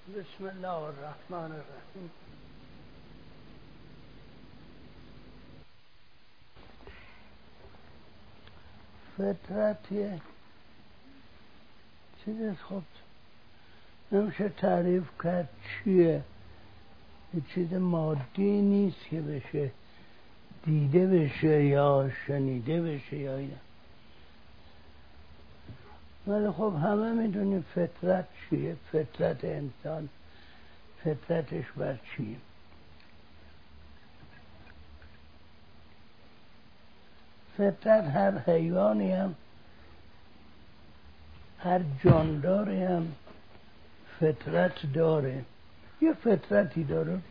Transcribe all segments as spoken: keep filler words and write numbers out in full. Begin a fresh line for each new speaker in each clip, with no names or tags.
بسم الله الرحمن الرحیم. فطرت یه چیز خود نمیشه تعریف کرد چیه. یه چیز مادی نیست که بشه دیده بشه یا شنیده بشه یا اینا. ولی خب همه میدونیم فطرت چیه، فطرت انسان فطرتش بر چیه. فطرت هر حیوانی هم هر جانداری هم فطرت داره، یه فطرتی داره.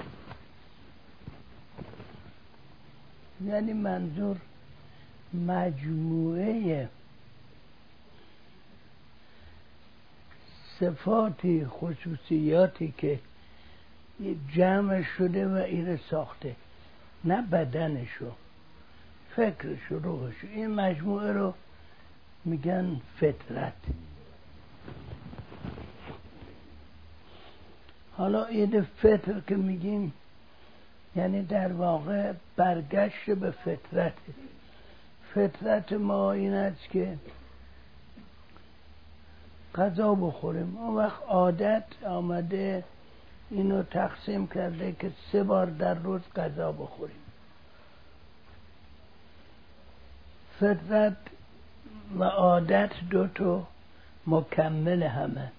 یعنی منظور مجموعه صفاتی خصوصیاتی که جمع شده و ایره ساخته، نه بدنشو، فکرشو، روحشو. این مجموعه رو میگن فطرت. حالا این فطر که میگیم یعنی در واقع برگشت به فطرت. فطرت ما این است که غذا بخوریم. اون وقت عادت آمده اینو تقسیم کرده که سه بار در روز غذا بخوریم. فطرت و عادت دوتو مکمل همه.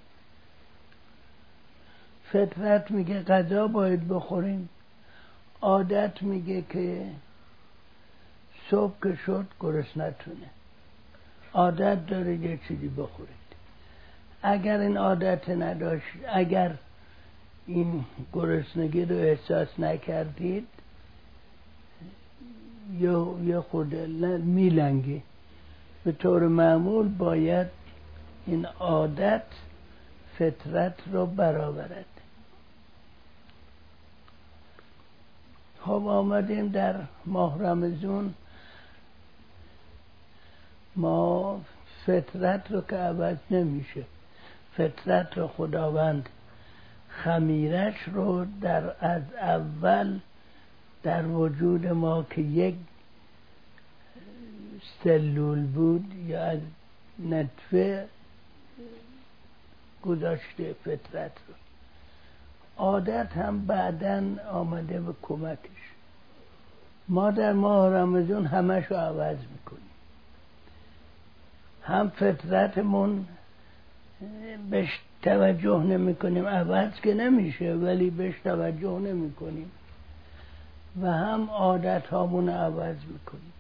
فطرت میگه غذا باید بخوریم، عادت میگه که صبح که شد گرسنتونه، عادت داره یه چیزی بخورید. اگر این عادت نداشت، اگر این گرسنگی رو احساس نکردید یا یه خود میلنگی. به طور معمول باید این عادت فطرت رو برآورد. خب آمدیم در ماه رمضان، ما فطرت رو که عوض نمیشه، فطرت رو خداوند خمیرش رو در از اول در وجود ما که یک سلول بود یا از نطفه گذاشته فطرت رو. عادت هم بعداً آمده به کمکش. ما در ماه رمضان همش رو عوض میکنیم. هم فطرتمون بهش توجه نمی کنیم، عوض که نمیشه ولی بهش توجه نمی کنیم، و هم عادت هامون عوض میکنیم.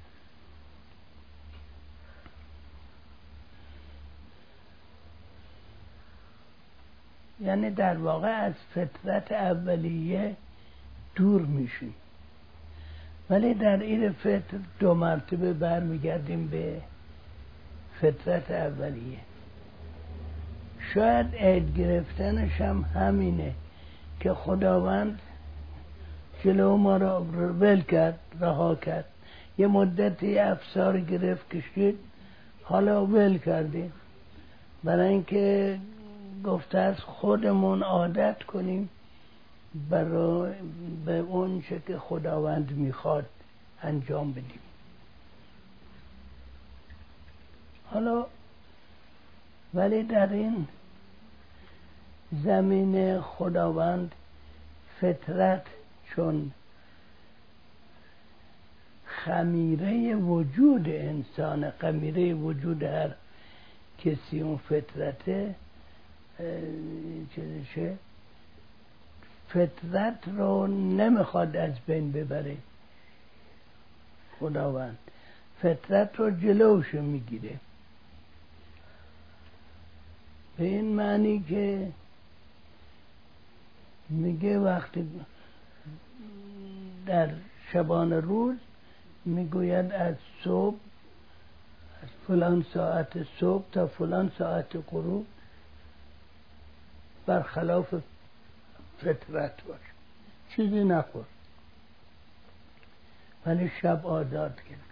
یعنی در واقع از فطرت اولیه دور میشیم، ولی در این فطر دو مرتبه برمیگردیم به فطرت اولیه. شاید عید گرفتنش هم همینه که خداوند جلو ما را ول کرد، رها کرد. یه مدتی افسار گرفت کشید، حالا ول کردیم برای اینکه گفته از خودمون عادت کنیم برای به اون چه که خداوند میخواد انجام بدیم. حالا ولی در این زمین خداوند فطرت چون خمیره وجود انسان، خمیره وجود هر کسی اون فطرته، چیزشه، فطرت رو نمیخواد از بین ببره خداوند، فطرت رو جلوش میگیره. به این معنی که میگه وقتی در شبان روز میگوید از صبح، از فلان ساعت صبح تا فلان ساعت غروب برخلاف فطرت باش، چیزی نخور، ولی شب آزاد کرد.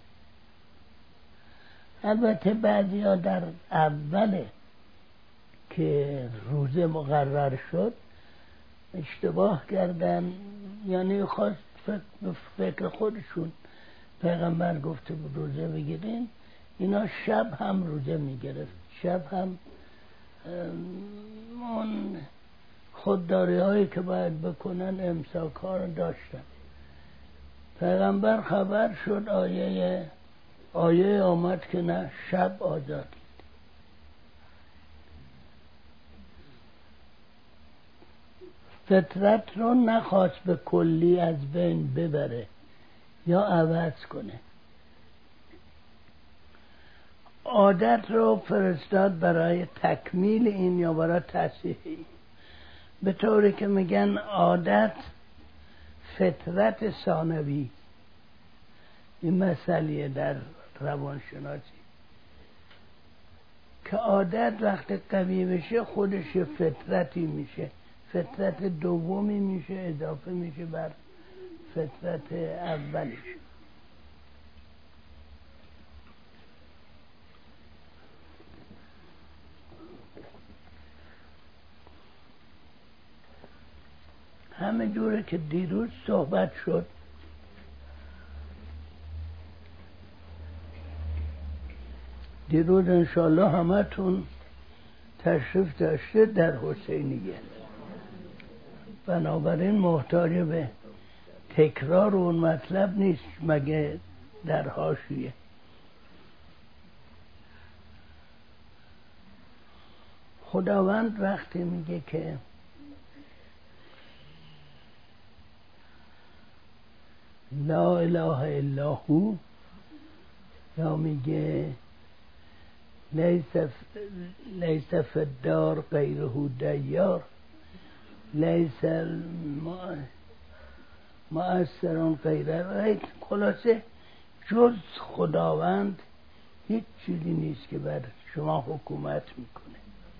البته بعضی ها در اول که روزه مقرر شد اشتباه کردن، یعنی خواست فکر, فکر خودشون پیغمبر گفته بود روزه بگیرین، اینا شب هم روزه میگرفت، شب هم اون خودداری هایی که باید بکنن امساک ها رو داشتن. پیغمبر خبر شد، آیه آیه آمد که نه، شب آزادید. فطرت رو نخواست به کلی از بین ببره یا عوض کنه، عادت رو فرستاد برای تکمیل این یا برای تصحیح این، به طوری که میگن عادت فطرت ثانوی. این مسئله در روانشناسی که عادت وقتی قوی بشه خودش فطرتی میشه، فطرت دومی میشه، اضافه میشه بر فطرت اولش. همه جوره که دیروز صحبت شد، دیروز انشالله همه تون تشریف داشته در حسینیه، بنابراین محتاج به تکرار اون مطلب نیست مگه در حاشیه. خداوند وقتی میگه که لا اله الا هو، یا میگه لیس لیس فی الدار غیره دیار، لیس مؤثر غیره، خلاصه جز خداوند هیچ چیزی نیست که بر شما حکومت میکنه.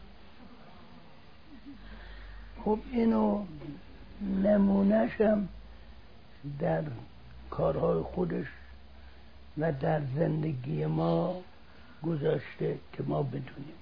خب اینو نمونهشم در کارهای خودش و در زندگی ما گذاشته که ما بدونیم.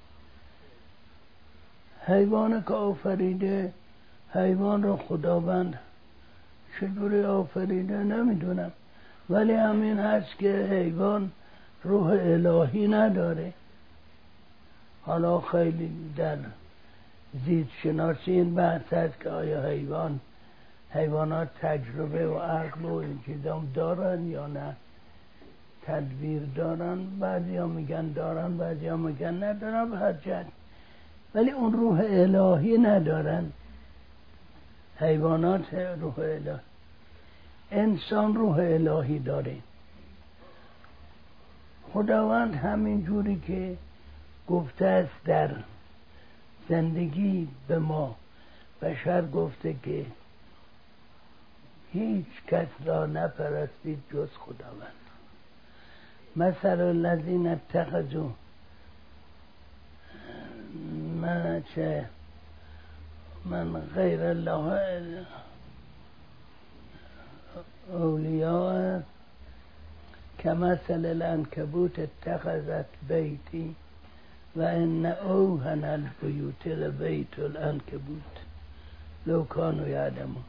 حیوان که آفریده، حیوان رو خداوند چجوری آفریده نمیدونم، ولی همین هست که حیوان روح الهی نداره. حالا خیلی در زیست شناسی این بحث هست که آیا حیوان حیوانات تجربه و عقل و این چیزا دارن یا نه، تدبیر دارن، بعضی ها میگن دارن، بعضی ها میگن ندارن، به هر جهت، ولی اون روح الهی ندارن. حیوانات روح الهی، انسان روح الهی داره. خداوند همین جوری که گفته است در زندگی به ما بشر گفته که هیچ کس را نپرستید جز خداوند. مثل الذین اتخذوا من چه من غیر الله اولیاء کمثل العنکبوت اتخذت بیتی و ان اوهن البیوت لبیت العنکبوت لو کانوا یعلمون.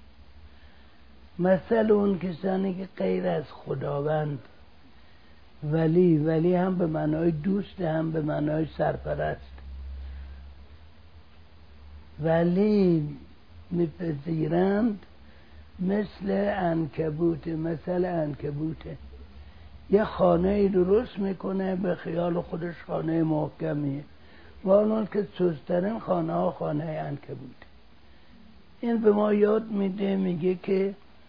مثل اون کسانی که غیر از خداوند، ولی ولی هم به معنای دوست، هم به معنای سرپرست، ولی میپذیرند مثل عنکبوت، مثل عنکبوته. یه خانه درست میکنه به خیال خودش خانه محکمیه، و اون که سوسترین خانه ها خانه عنکبوت. این به ما یاد میده، میگه که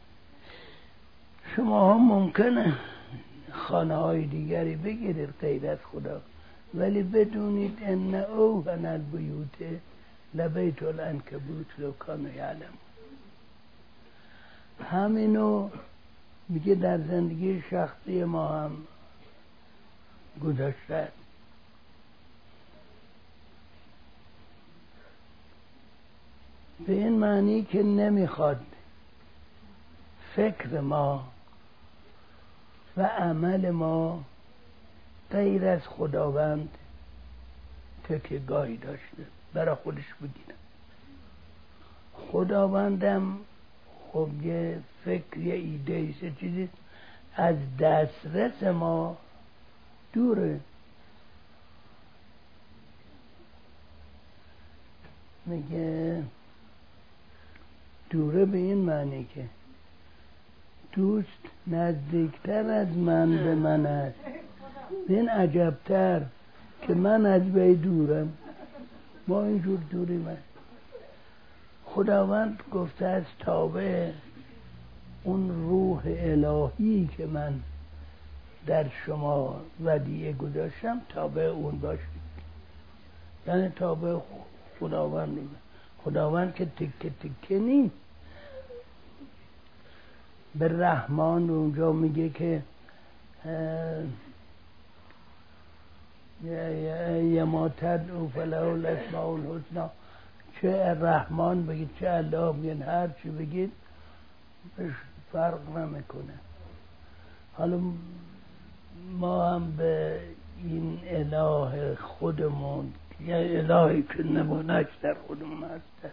شما هم ممکنه خانه های دیگری بگیرید غیر از خدا، ولی بدونید ان اوهن البیوت لبیت العنکبوت لو کانوا یعلمون. همینو میگه در زندگی شخصی ما هم گذاشته، به این معنی که نمیخواد فکر ما و عمل ما غیر از خداوند تکه گاهی داشته برای خودش بگیرم. خداوندم خب یه فکر، یه ایده ایست، چیزی از دسترس ما دوره. میگه دوره به این معنی که دوست نزدیکتر از من به من است، این عجبتر که من از وی دورم. ما اینجور دوریم است. خداوند گفته است تابع اون روح الهی که من در شما ودیعه گذاشتم تابع اون باشید، یعنی تابع خداوند. خداوند که تکه تکه نیست. به رحمان اونجا میگه که یه ما تدعو فله الاسماء الحسنا، چه رحمان بگید چه الله بگید، هر چی بگید بهش فرق نمیکنه. حالا ما هم به این اله خودمون، یا الهی که نمونهش در خودمون هست،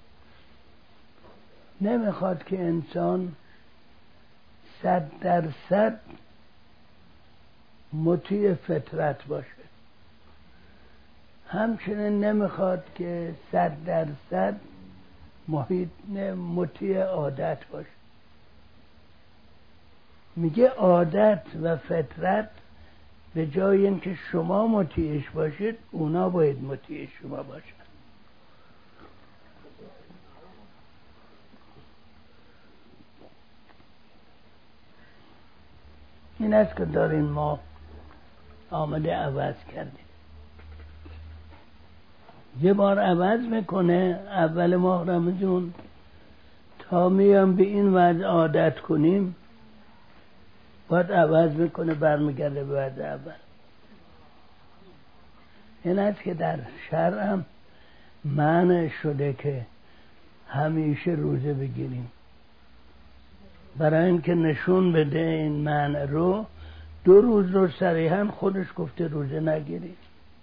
نمیخواد که انسان صد درصد مطیع فطرت باشه، همچنین نمیخواد که صد درصد محیط مطیع عادت باشه. میگه عادت و فطرت به جای اینکه شما مطیعش باشید، اونا باید مطیع شما باشن. این است که دارین ما آمده عوض کردیم. یه بار عوض میکنه اول ماه رمضان، تا میام به این وضع عادت کنیم باید عوض میکنه، برمیگرده به وضع اول. این است که در شرع هم معنی شده که همیشه روزه بگیریم. برای اینکه نشون بده این معنی رو، دو روز رو صریحاً خودش گفته روزه نگیرید.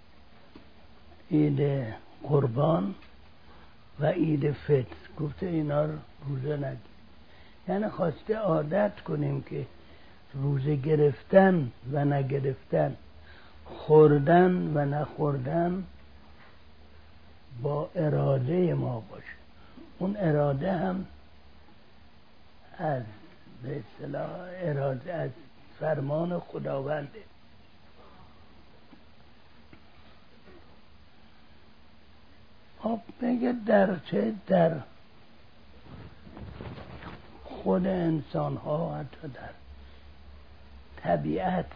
عید قربان و عید فطر گفته اینا رو روزه نگیرید. یعنی خواسته عادت کنیم که روزه گرفتن و نگرفتن، خوردن و نخوردن با اراده ما باشه. اون اراده هم از به اصطلاح اراده از فرمان خداونده. خب بگه در چه در خود انسان ها، حتی در طبیعت،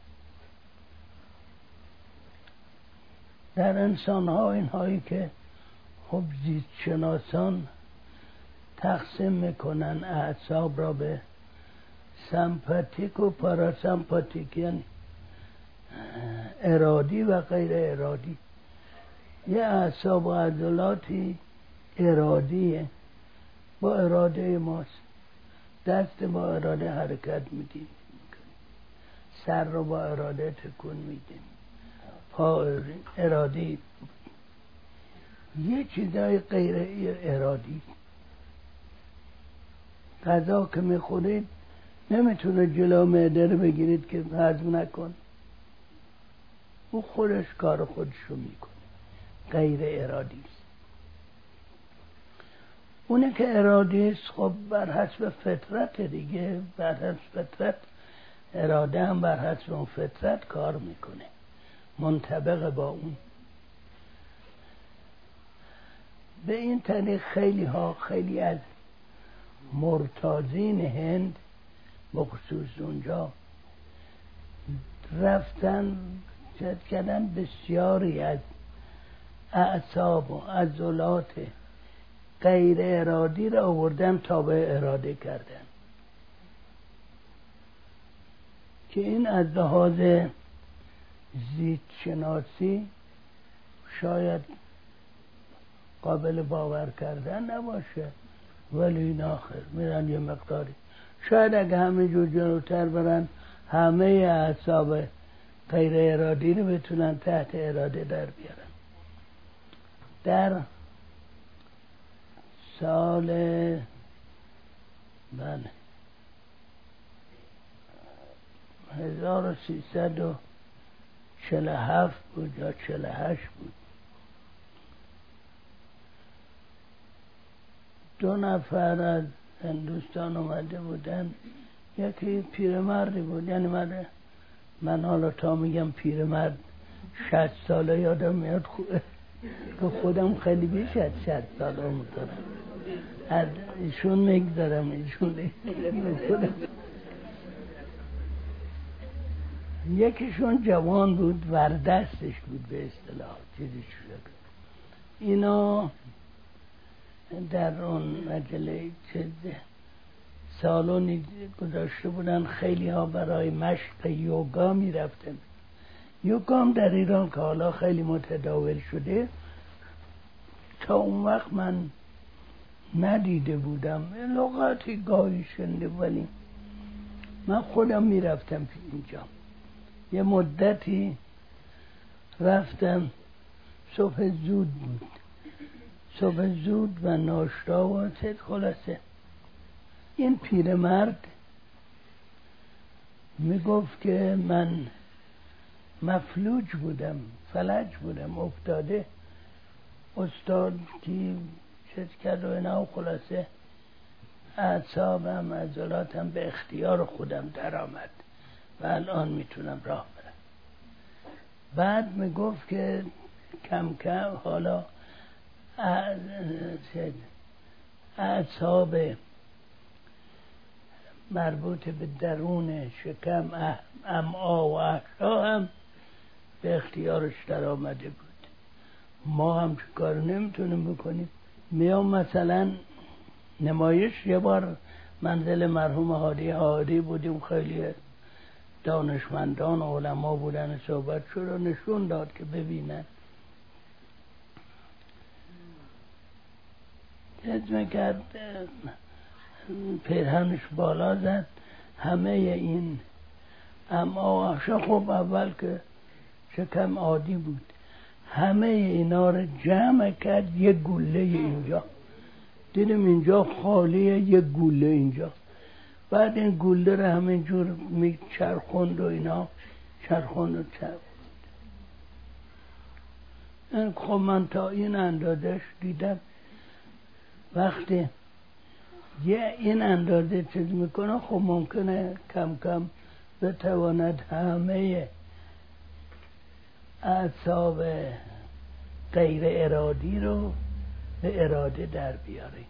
در انسان ها، این هایی که خب زیست شناسان تقسیم میکنن اعصاب را به سمپاتیک و پاراسمپاتیک، یعنی ارادی و غیر ارادی. یه اعصاب و عضلاتی ارادیه، با اراده ماست. دست با اراده حرکت میدیم، سر رو با اراده تکون میدیم، پا ارادی. یه چیزای غیر ارادی. غذا که میخورید نمیتونه جلو معده رو بگیرید که هضم نکن، او خودش کار خودشو میکنه، غیر ارادی است. اونه که ارادی است خب بر حسب فطرت دیگه، بر حسب فطرت اراده هم بر حسب اون فطرت کار میکنه، منطبق با اون. به این طریق خیلی ها، خیلی از مرتازین هند بخصوص اونجا رفتن جد کردن بسیاری از اعصاب و عضلات غیر ارادی را آوردن تا به اراده کردن، که این از لحاظ زیست شناسی شاید قابل باور کردن نباشه، ولی این آخر میرن یه مقداری، شاید اگه همه جور جلوتر برن همه اعصاب غیر ارادی رو بتونن تحت اراده در بیارن. در سال بله هزار و سیصد و چهل و هفت بود یا چهل و هشت بود، دو نفر از هندوستان اومده بودن. یکی پیرمردی بود، یعنی من من حالا تا میگم پیرمرد شصت ساله یادم میاد که خودم خیلی بیش از شصت ساله عمر دارم. از ایشون میگذارم، ایشون خودم. یکیشون جوان بود، وردستش بود به اصطلاح، چیزی شده. اینا در اون مجله چیز سالونی گذاشته بودن، خیلی ها برای مشق یوگا می رفتن. یوگا هم در ایران که حالا خیلی متداول شده، تا اون وقت من ندیده بودم، لغاتی گاهی شنده، ولی من خودم می رفتم اینجا. یه مدتی رفتم، صبح زود بود، صبح زود و ناشتا و چه خلاصه. این پیرمرد میگفت که من مفلوج بودم، فلج بودم، افتاده. استاد که چیز کرد و اینا، خلاصه اعصابم عضلاتم به اختیار خودم در آمد و الان میتونم راه برم. بعد میگفت که کم کم حالا اعصاب مربوط به درون شکم، امعا و احشا هم به اختیارش در آمده بود. ما هم چه کار نمیتونیم بکنیم. میام مثلا نمایش، یه بار منزل مرحوم هادی هادی بودیم، خیلی دانشمندان و علما بودن، صحبت شد و نشون داد که ببینن. حجمه کرد، پیرهنش بالا زد، همه این اما خب اول که شکم عادی بود، همه اینا رو جمع کرد یه گوله اینجا. دیدم اینجا خالیه، یه گوله اینجا. بعد این گوله رو همینجور می چرخوند و اینا، چرخوند و چرخوند. خب من تا این اندازش دیدم، وقتی یه این اندازه چیز میکنه، خب ممکنه کم کم بتواند همه اعصاب غیر ارادی رو به اراده در بیاره.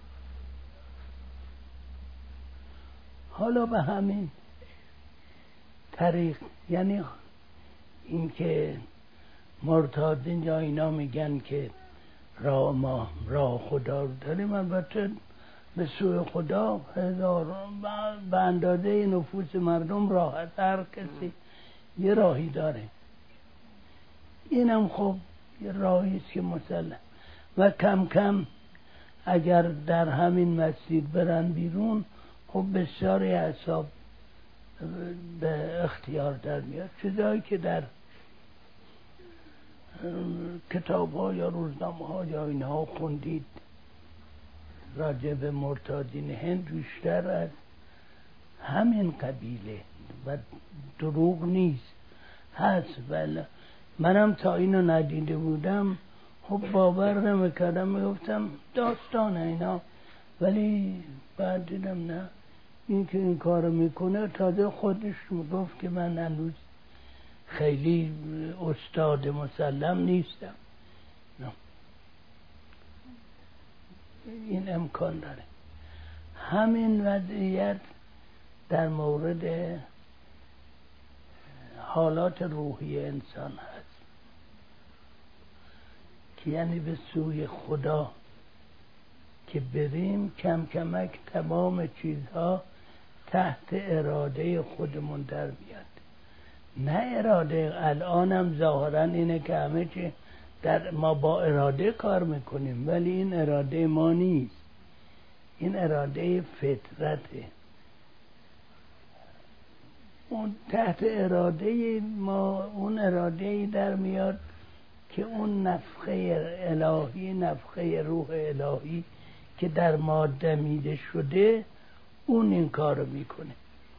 حالا به همین طریق، یعنی این که مرتادین یا اینا میگن که راه ما راه خدا رو داریم، البته به سوی خدا هزاران به اندازه نفوس مردم راه هست، هر کسی یه راهی داره. اینم خب یه راهی است که مسلم و کم کم اگر در همین مسیر برن بیرون، خب بسیاری اعصاب به اختیار در میاد. چیزایی که در کتاب ها یا روزنامه ها یا اینها خوندید راجع به مرتادین هند بیشتر از همین قبیله و دروغ نیست، هست. ولی منم تا اینو ندیده بودم، خب باور نمیکردم، میگفتم داستان اینا، ولی بعد دیدم نه، این که این کارو میکنه تازه خودش میگفت که من هنوز خیلی استاد مسلم نیستم. نه. این امکان داره. همین وضعیت در مورد حالات روحی انسان هست که یعنی به سوی خدا که بریم، کم کمک تمام چیزها تحت اراده خودمون در میاد. نه اراده الانم ظاهرا اینه که همه چی در ما با اراده کار میکنیم، ولی این اراده ما نیست، این اراده فطرته. اون تحت اراده ما اون اراده در میاد که اون نفخه الهی، نفخه روح الهی که در ما دمیده شده، اون این کار رو میکنه.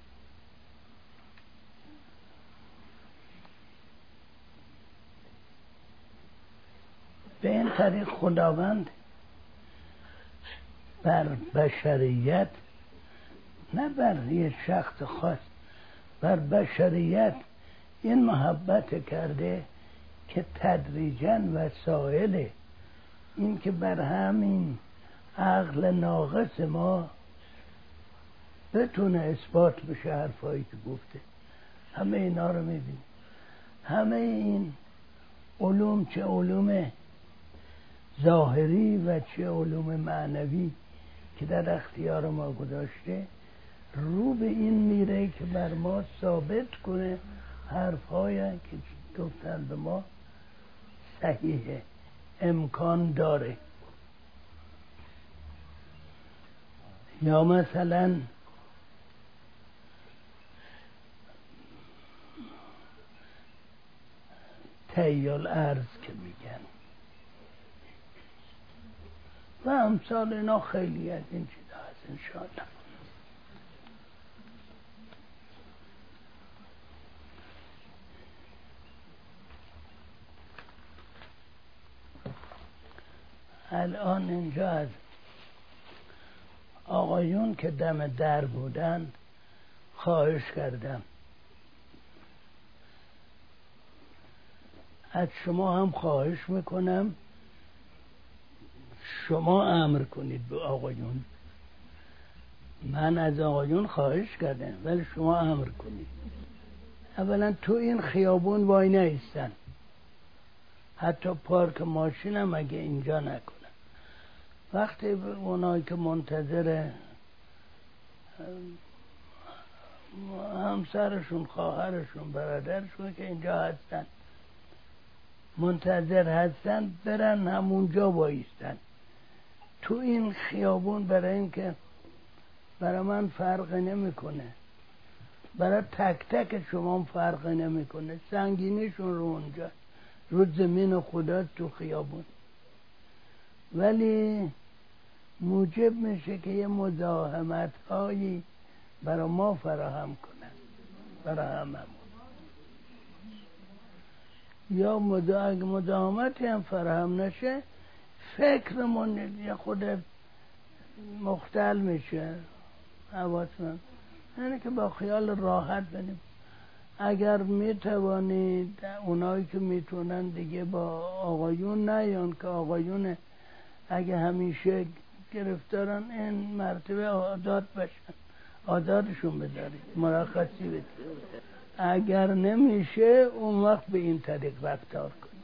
به این طریق خداوند بر بشریت، نه بر یه شخص خاص، بر بشریت این محبت کرده که تدریجاً وسایل این که بر همین عقل ناقص ما بتونه اثبات بشه حرفایی که گفته. همه اینا رو میبینیم، همه این علوم، چه علوم ظاهری و چه علوم معنوی که در اختیار ما گذاشته، رو به این میره که بر ما ثابت کنه حرفایی که گفتن به ما صحیحه، امکان داره. یا مثلا تیال ارز که میگن و امثال اینا، خیلی از این چیزا هست انشاءالله. الان اینجا از آقایون که دم در بودند خواهش کردم از شما هم خواهش میکنم شما امر کنید به آقایون. من از آقایون خواهش کردم ولی شما امر کنید. اولا تو این خیابون وای نیستن، حتی پارک ماشین هم اگه اینجا نکنن. وقتی اونایی که منتظر همسرشون، خواهرشون، برادرشون که اینجا هستن منتظر هستن، برن همونجا وایستن تو این خیابون. برای اینکه برای من فرق نمیکنه، برای تک تک شما فرق نمیکنه، سنگینیشون رو اونجا رو زمین خدا تو خیابون، ولی موجب میشه که یه مزاحمت هایی برای ما فراهم کنن، برای همه. یا مزاحمتی هم فراهم نشه، فکرمون یه خود مختل میشه حواسمون، یعنی که با خیال راحت بنیم. اگر میتوانید اونایی که میتونن دیگه با آقایون نیان، که آقایون اگه همیشه گرفتارن این مرتبه آزاد بشن، آزادشون بدارید، مرخصی بدید. اگر نمیشه اون وقت به این طریق رفتار کنید.